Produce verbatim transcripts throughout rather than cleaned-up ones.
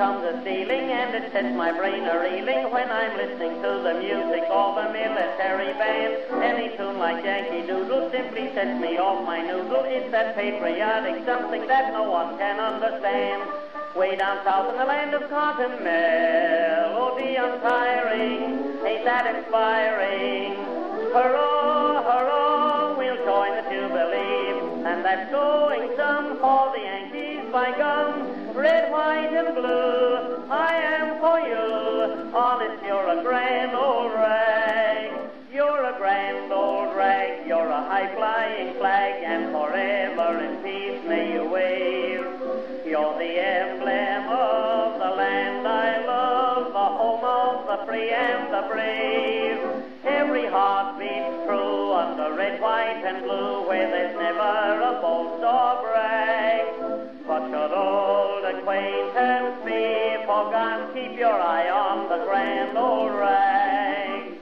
comes a stealing, and it sets my brain a-reeling when I'm listening to the music of a military band. Any tune like Yankee Doodle simply sets me off my noodle. It's that patriotic something that no one can understand. Way down south in the land of cotton, melody untiring, ain't that inspiring? Hurrah, hurrah, we'll join the Jubilee, and that's going some for the Yankees by gum. Red, white, and blue, I am for you. Honest, you're a grand old rag. You're a grand old rag. You're a high-flying flag, and forever in peace may you wave. You're the emblem of the land I love, the home of the free and the brave. Every heart beats true under red, white, and blue, where there's never a boast or brag. But should old acquaintance be forgone, keep your eye on the grand old rag.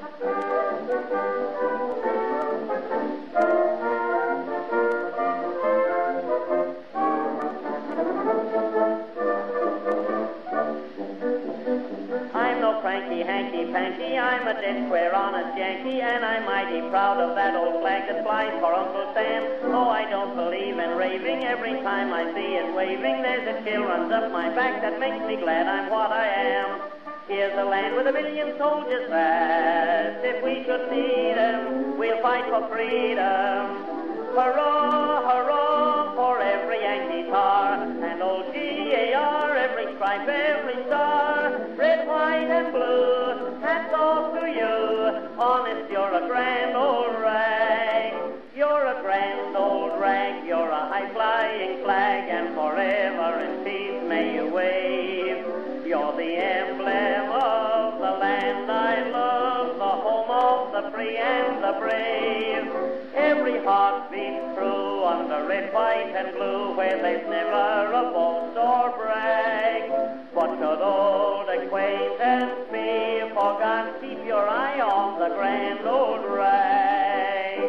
I'm no cranky, hanky-panky, I'm a dead square honest Yankee, and I'm mighty proud of that old flag that flies for Uncle Sam. Oh, I don't believe in raving, every time I see it waving, there's a chill runs up my back that makes me glad I'm what I am. Here's a land with a million soldiers vast, if we should need 'em, we'll fight for freedom. Hurrah, hurrah, for every Yankee tar, and old G A R, every stripe, every star. Red, white, and blue, hats off to you. Honest, you're a grand old rag. You're a grand old rag. You're a high-flying flag, and forever in peace may you wave. You're the emblem of the land I love, the home of the free and the brave. Every heart beats true under red, white, and blue, where there's never a boast or brag. What should old acquaintance be forgone? Keep your eye on the grand old rag.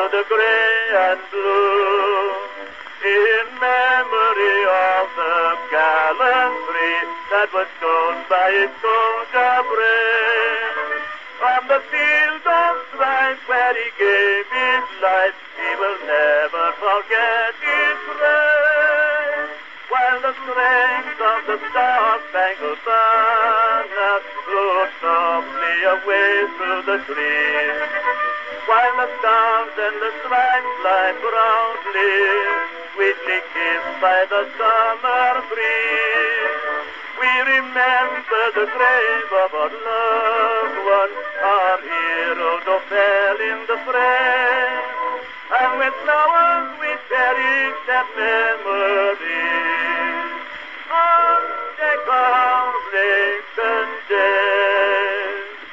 the gray and blue, in memory of the gallantry that was shown by his soldier brave. On the field of strife where he gave his life, he will never forget his brave. While the strength of the Star-Spangled Banner floats softly away through the trees, while the stars and the stripes fly proudly, sweetly kissed by the summer breeze, we remember the grave of our loved one, our heroes who fell in the fray, and with flowers we cherish that memory on Decoration Day.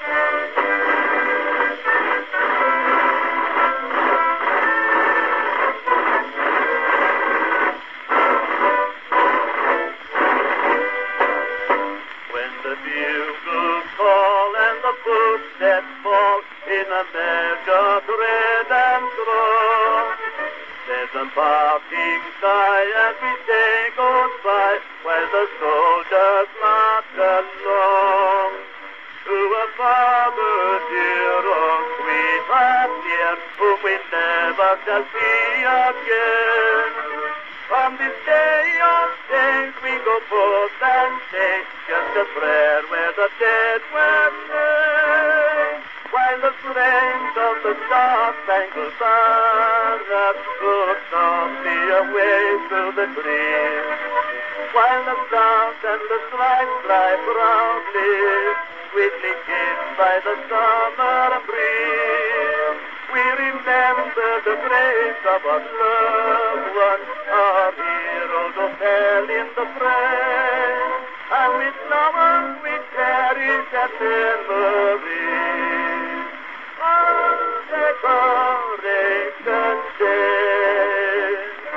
Footsteps fall in a measure red and strong. There's a parting sigh as we say goodbye, while the soldiers march along. To a father dear or sweetheart dear, whom we never shall see again. On this day of days we go forth and say just a prayer where the dead were laid, while the strength of the Star-Spangled Banner floats softly away through the trees, while the stars and the stripes fly proudly, sweetly kissed by the summer breeze. We remember the graves of our loved ones, our heroes who fell in the fray, and with flowers we cherish that memory on Decoration Day.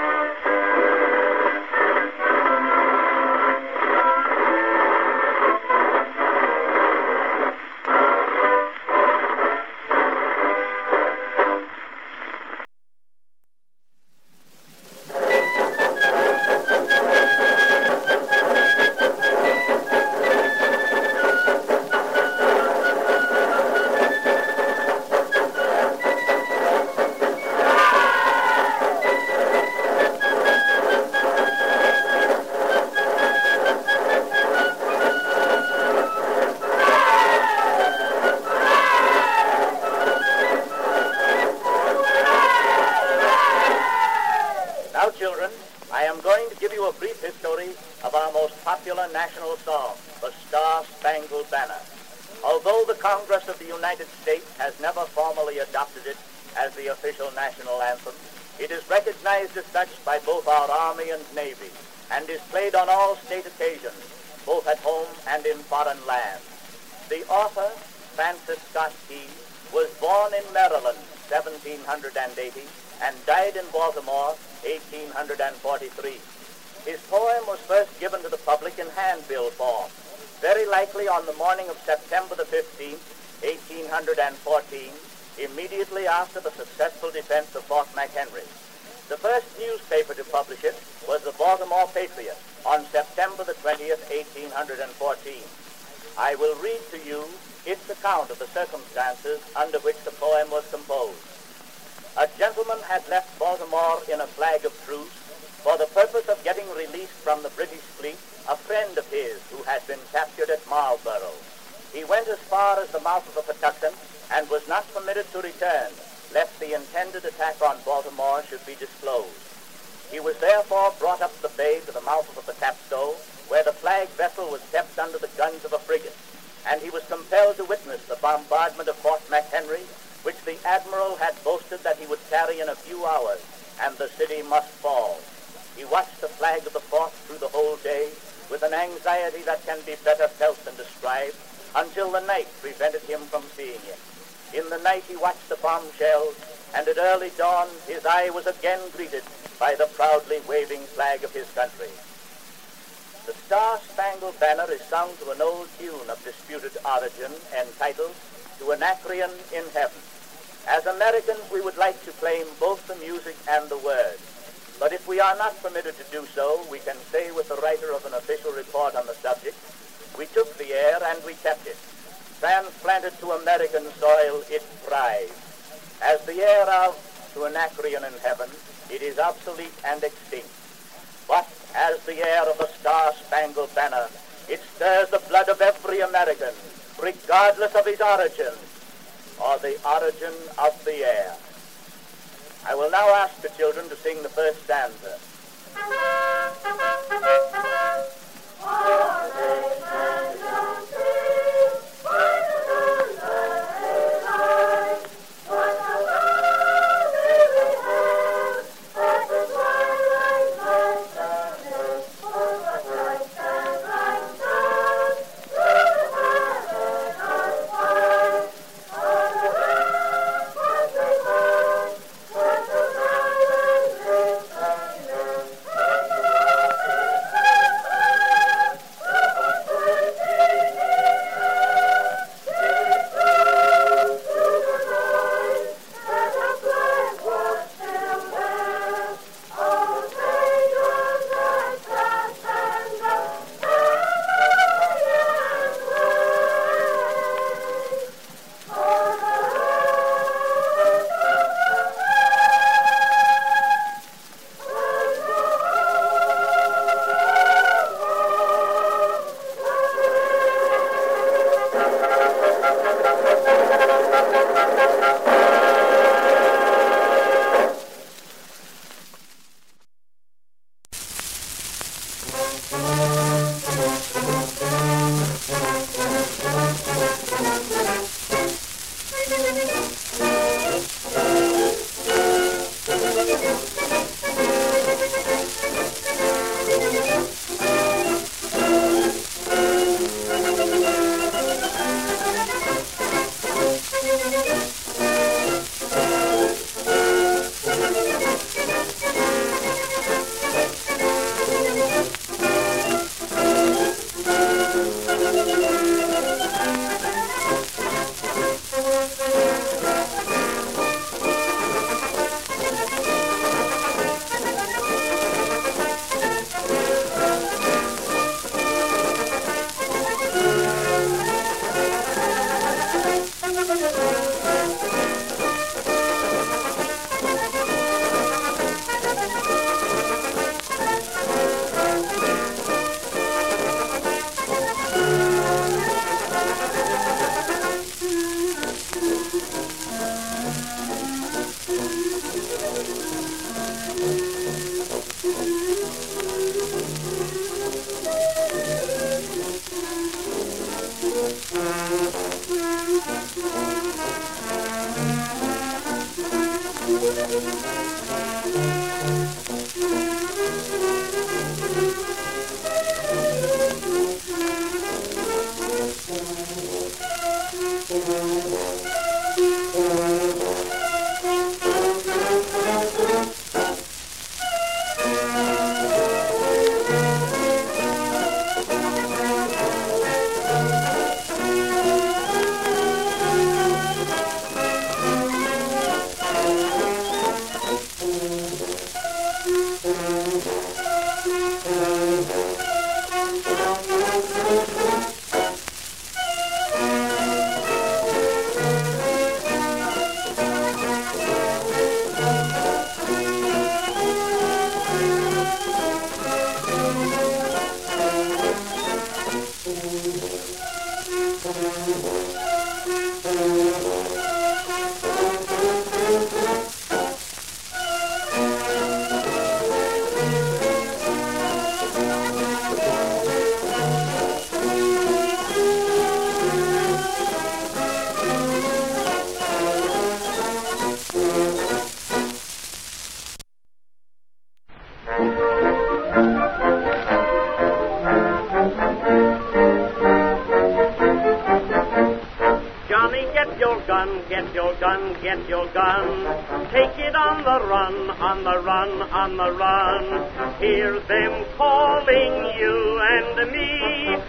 National song, The Star-Spangled Banner. Although the Congress of the United States has never formally adopted it as the official national anthem, it is recognized as such by both our Army and Navy, and is played on all state occasions, both at home and in foreign lands. The author, Francis Scott Key, was born in Maryland, seventeen eighty, and died in Baltimore, eighteen forty-three. His poem was first given to the public in handbill form, very likely on the morning of September the fifteenth, eighteen fourteen, immediately after the successful defense of Fort McHenry. The first newspaper to publish it was the Baltimore Patriot on September the twentieth, eighteen fourteen. I will read to you its account of the circumstances under which the poem was composed. A gentleman had left Baltimore in a flag of truce for the purpose of getting released from the British fleet a friend of his who had been captured at Marlborough. He went as far as the mouth of the Patuxent and was not permitted to return, lest the intended attack on Baltimore should be disclosed. He was therefore brought up the bay to the mouth of the Patapsco, where the flag vessel was kept under the guns of a frigate, and he was compelled to witness the bombardment of Fort McHenry, which the admiral had boasted that he would carry in a few hours, and the city must fall. He watched the flag of the fort through the whole day with an anxiety that can be better felt than described, until the night prevented him from seeing it. In the night he watched the bombshells, and at early dawn his eye was again greeted by the proudly waving flag of his country. The Star-Spangled Banner is sung to an old tune of disputed origin entitled To Anacreon in Heaven. As Americans, we would like to claim both the music and the words. But if we are not permitted to do so, we can say with the writer of an official report on the subject, we took the air and we kept it. Transplanted to American soil, it thrives. As the air of to Anacreon in heaven, it is obsolete and extinct. But as the air of the Star-Spangled Banner, it stirs the blood of every American, regardless of his origin, or the origin of the air. I will now ask the children to sing the first stanza. Get your gun, get your gun. Take it on the run, on the run, on the run. Hear them calling you and me.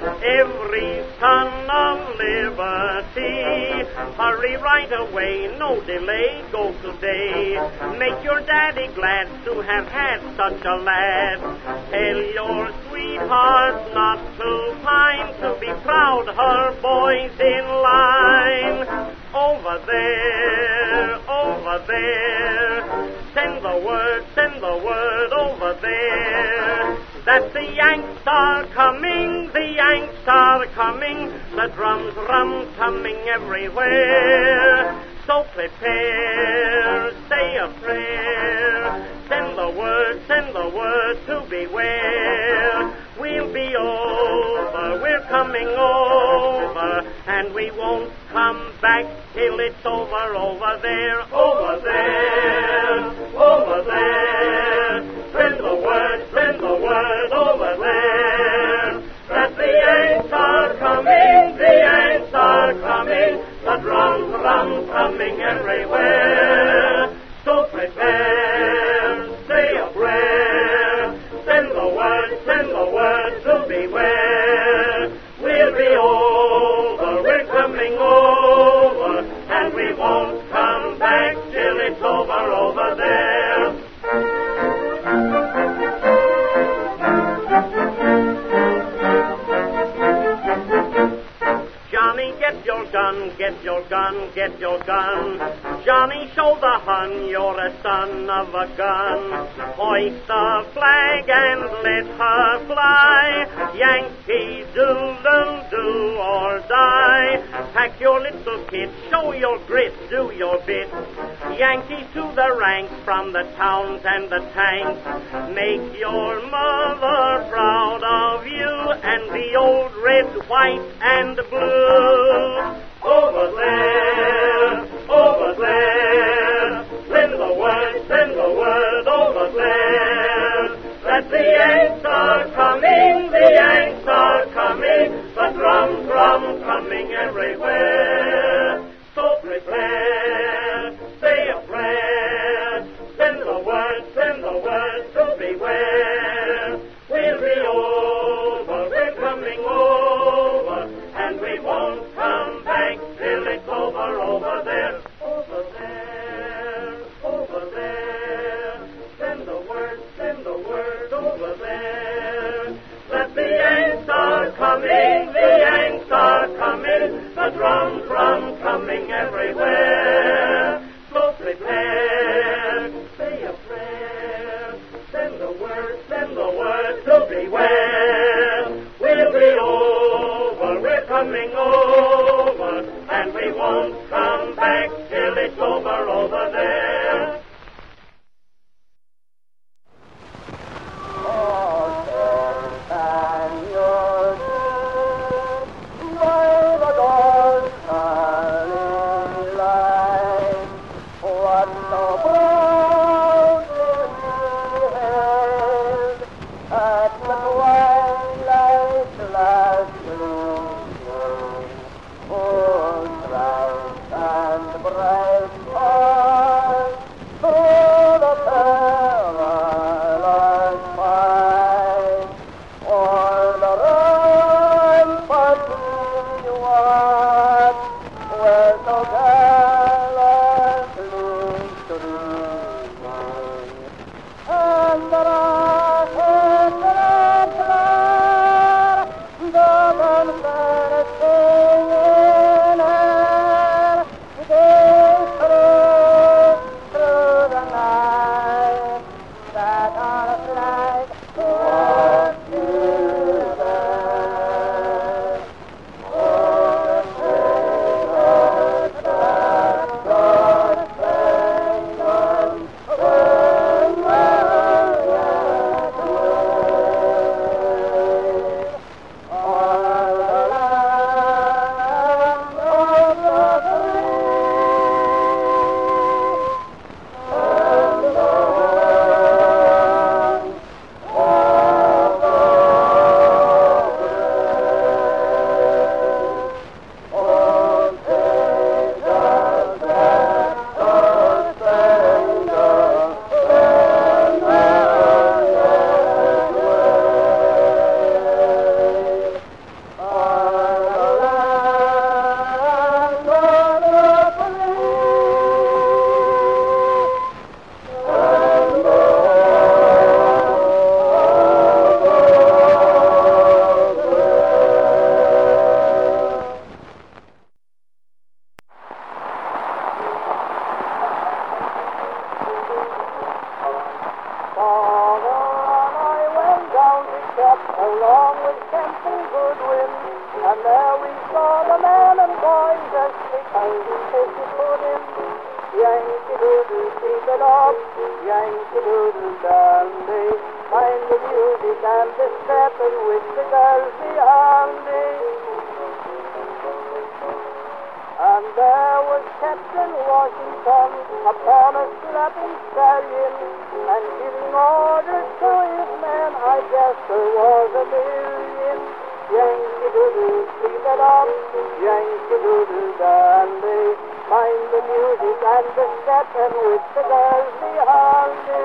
every son of liberty. Hurry right away, no delay, go today. Make your daddy glad to have had such a lad. Tell your sweetheart not to pine, to be proud her boy's in line. Over there, over there, send the word, send the word over there, that the Yanks are coming, the Yanks are coming, the drums rum-tumming everywhere. So prepare, say a prayer, send the word, send the word to beware. We'll be over, we're coming over, and we won't come back till it's over, over there, over there, over there. Send the word, send the word over there, that the Yanks are coming, the Yanks are coming, the drums rum-tumming everywhere. So prepare, say a prayer, send the word, send the word to beware. We'll be over, we're coming over, and we won't come back till it's over, over there. Johnny, get your gun, get your gun, get your gun. Johnny, show the Hun you're a son of a gun. Hoist the flag and let her fly. Yankee doodle do or die. Pack your little kit, show your grit, do your bit. Yankee to the ranks from the towns and the tanks. Make your mother proud of you and the old red, white, and blue. Over there, over there, send the word, send the word over there, that the Yanks are coming, the Yanks are coming, the drums, drums coming everywhere. So prepare, say a prayer, send the word, send the word to beware. We'll be over, we're coming over, and we won't come back till it's over, over there, over there, over there. Send the word, send the word over there, that the Yanks are chap along with Captain Goodwin, and there we saw the men and boys as they came to take it put in. Yankee-doodle, keep it up, Yankee-doodle dandy, mind the music and the stepping with the girls behind me. And there was Captain Washington upon a slapping stallion, and giving orders to his men, I guess there was a million. Yankee-doodle, keep it up, Yankee-doodle dandy, mind the music and the stepping with the girls behind me.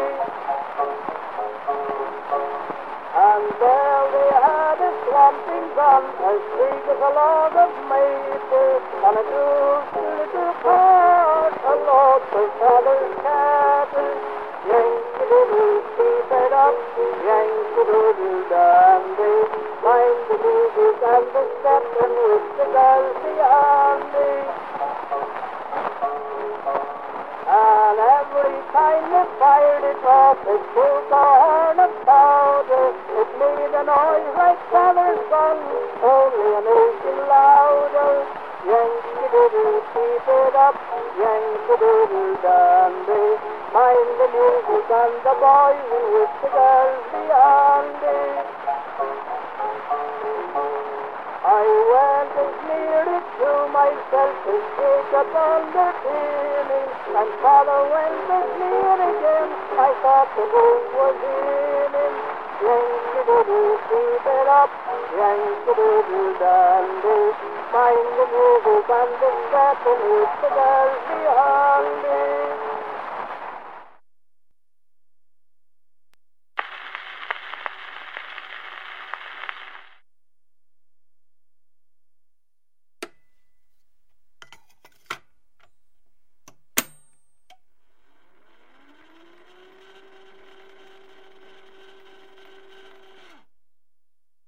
And there they had a swamping gun as big as a log of maple, and a good little cart, a load for father's cattle. Yankee-doodle, keep it up, Yankee-doodle dandy, mind the music and the stepping with the girls behind me. And every time they fired it off, it blew the horn of powder. It made a noise like father's gun, only an inch louder. Yankee-doodle, keep it up, Yankee-doodle dandy, mind the music and the boys and with the girls behind me. I went as near it to myself as Jacob under Timmy, and father went as near again, I thought the boat was in him. Yankee-doodle, keep it up, Yankee-doodle dandy, mind the music and the stepping with the girls